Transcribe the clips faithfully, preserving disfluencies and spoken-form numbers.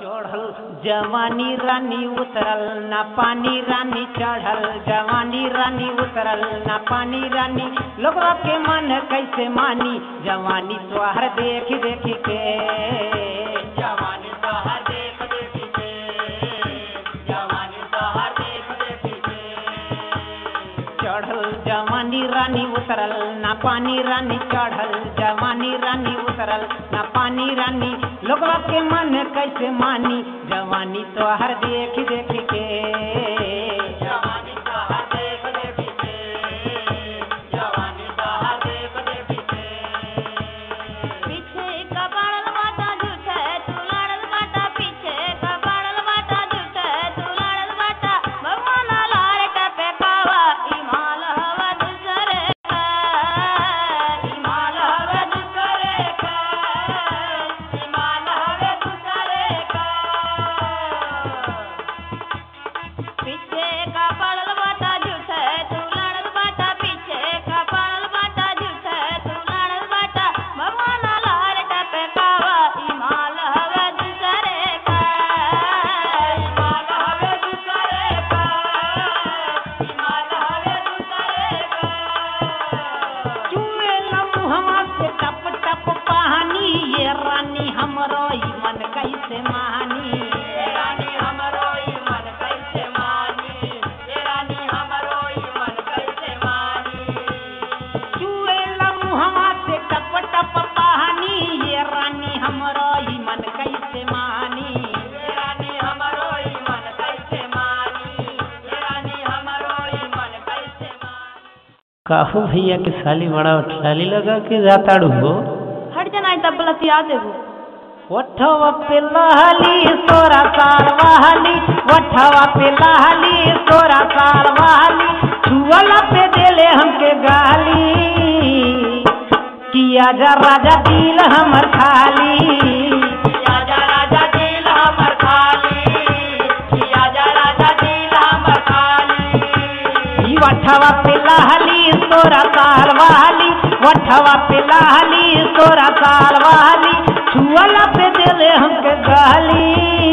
चढ़ल जवानी रानी उतरल ना पानी रानी चढ़ल जवानी रानी उतरल ना पानी रानी लोगवा के मन कैसे मानी जवानी तोहर देख देख के जवानी तोहर देख देख के जवानी तोहर देख देख के चढ़ल जवानी रानी उतरल ना पानी रानी चढ़ल जवानी रानी उतरल ना पानी रानी लोगवा के मन कैसे मानी जवानी तोहर देख देख के जवानी तोहर देख देख के जवानी तोहर देख देख के पीछे का बाड़ल बाटा झूठे तू लड़ल बाटा पीछे का बाड़ल बाटा झूठे तू लड़ल बाटा भगवान लाड़ का पे कावा इमाल हवा दूसरे का इमाल हवा दूसरे का इमाल हवा दूसरे का पीछे का बाड़ल बाटा झूठे तू लड़ल बाटा पीछे का बाड़ल बाटा झूठे तू लड़ल बाटा भगवान लाड़ का पे कावा इमाल हवा दूसरे का इमाल हवा दूसरे का इमाल हवा दूसरे का चुए लम्हा से टप टप पानी ये रानी हमरो ई मन कैसे मानी ये रानी हमरो ई मन कैसे मानी ये रानी हमरो ई मन कैसे मानी चुए लम्हा से टप टप पानी ये रानी हमरो ई मन कैसे मानी ये रानी हमरो ई मन कैसे मानी ये रानी हमरो ई मन कैसे मानी काहू भैया के साली बड़ा साली लगा के जाताड़ू हो हट जाना तब बलतिया देबो वठवा पे लहली सोरा साल वाली वठवा पे लहली सोरा साल वाली छुअला पे देले हमके गाली किया जा राजा दिल हमर खाली किया जा राजा दिल हमर खाली किया जा राजा दिल हमर खाली ई वठवा पे लहली सोरा साल वाली वठवा पे लहली सोरा साल वाली छुअला पे देले हमके गाली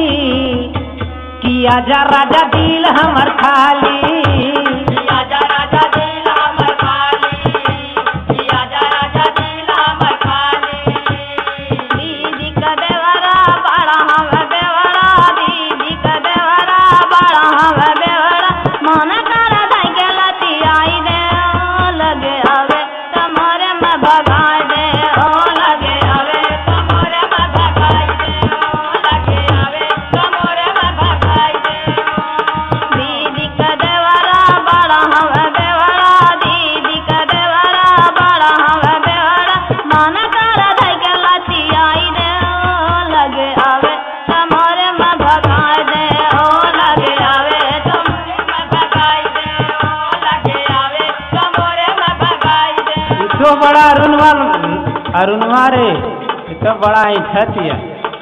किया जा राजा दिल हमर खाली किया जा राजा दिल हमर खाली किया जा राजा दिल हमर खाली दीदी का देवरा बड़ा हम देवरा दीदी का देवरा बड़ा हम देवरा मन कर दई के लती आई दे लगे आवे तुम्हारे में भगाई दे ओ लगे आवे तुम्हारे में भगाई दे ओ लगे आवे तुम्हारे में भगाई दे दीदी का देवरा बड़ा हम देवरा दीदी का देवरा बड़ा हम देवरा मन कर दई के लती आई दे ओ लगे आवे तुम्हारे में भगाई दे ओ लगे आवे तुम्हारे में भगाई दे ओ लगे आवे तुम्हारे में भगाई दे तो बड़ा अरुणवा अरुणवा रे तो बड़ा इच्छतिया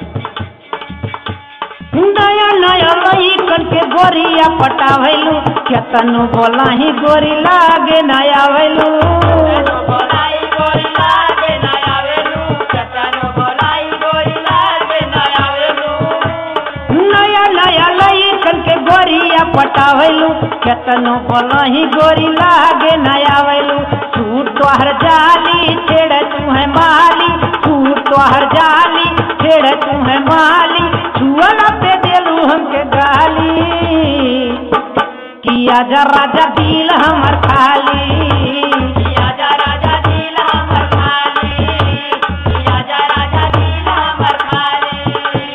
नया नया लईकन के गोरिया पटावैलू केतनो बोला ही गोरी लागे नया वैलू बोलाई गोरी लागे ना आवेलू चटनो बोलाई गोरी लागे ना आवेलू नया नया लईकन के गोरिया पटावैलू केतनो बोला ही गोरी लागे नया वैलू तू तोहर जाली छेड़ तू है माली तू तोहर जाली छेड़ तू है माली छुअला पे देलू हमके गाली किया जा राजा दिल हमर खाली किया जा राजा दिल हमर खाली किया जा राजा दिल हमर खाली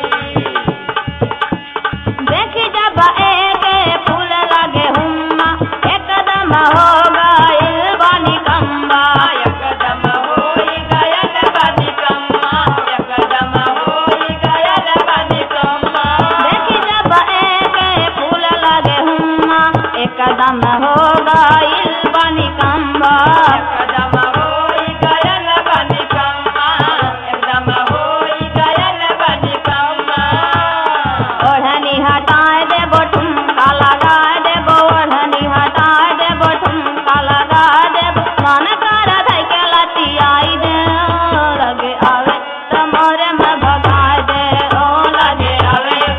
देखी जब एक फूल लगे हुम्मा एकदम हो गइल बानी कम्बा एकदम होई गयल बानी कम्बा एकदम होई गयल बानी कम्बा देखी जब एक फूल लगे हुम्मा एकदम हो गइल बानी कम्बा एकदम होई गयल बानी कम्बा एकदम होई गयल बानी कम्बा ओढ़नी हटाए दे बोठुम काला गाय दे ओढ़नी हटाए दे बोठुम काला गाय दे मन कर धई के लती आई दे लगे आवे तुम्हारे में भगाए दे ओ लगे आवे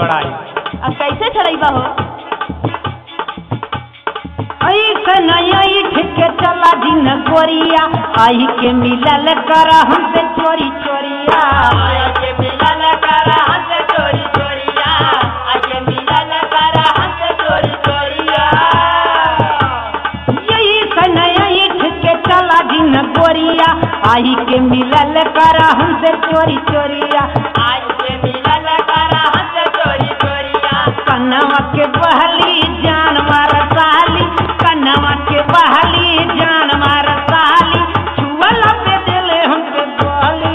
छोड़ाई। अब कैसे छोड़ाइबा हो? ऐसे नहीं ठीक के चला दिन गोरिया आई के मिलल कर हमसे चोरी चोरिया आके मिलल कर हमसे चोरी चोरिया, आके मिलल कर हमसे चोरी चोरिया। यही से नहीं ठीक के चला दिन गोरिया आई के मिलल कर हमसे चोरी चोरिया आके मिलल कर हमसे चोरी चोरिया। कन्नवा के बहली जान मार साली, कन्नवा के बहली जान मार साली, छुअला पे दिले हमके बोली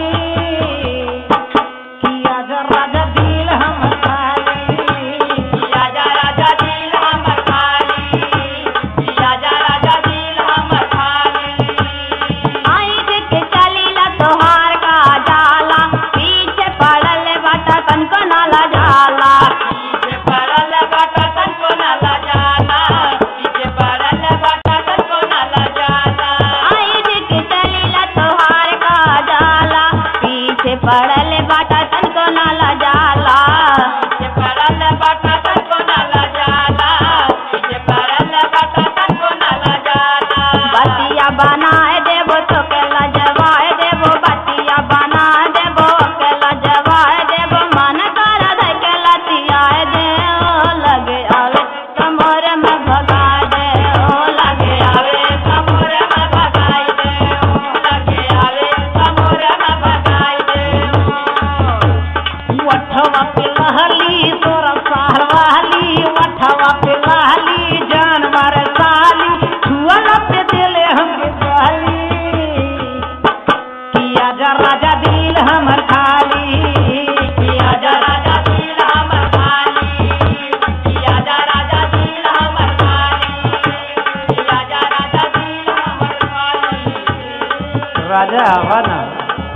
किया जा राजा दिल हम खाली, राजा राजा दिल हमर खाली, राजा राजा दिल हमर खाली। आई देख चलीला तोहार का जाला, पीछे पड़ल बाटा तनको नाला जाला, पीछे पड़ल बाटा तनको नाला जाला, पीछे पड़ल बाटा तनको नाला जाला। आई देख चलीला तोहार का जाला, पीछे पड़ल बाटा तनको नाला जाला, पीछे पड़ल बाटा तनको नाला जाला, पीछे पड़ल बाटा तनको नाला जाला। बतिया बनाए देबो तो के लजवाए देबो, बतिया बनाए देबो के लजवाए देबो, मन कर धै के लतियाए दे ओ लगे आवे कमर में भगाए दे ओ लगे आवे कमर में भगाए दे ओ लगे आवे कमर में भगाए दे ओ। वठवा पे लहली तोरा साल वाली, वठवा पे लहली जान मार साली, छुअला पे दिले हमके बोली किया जा राजा दिल हमर खाली, किया जा राजा दिल हमर खाली, किया जा राजा दिल हमर खाली, किया जा राजा दिल हमर खाली। राजा हवा ना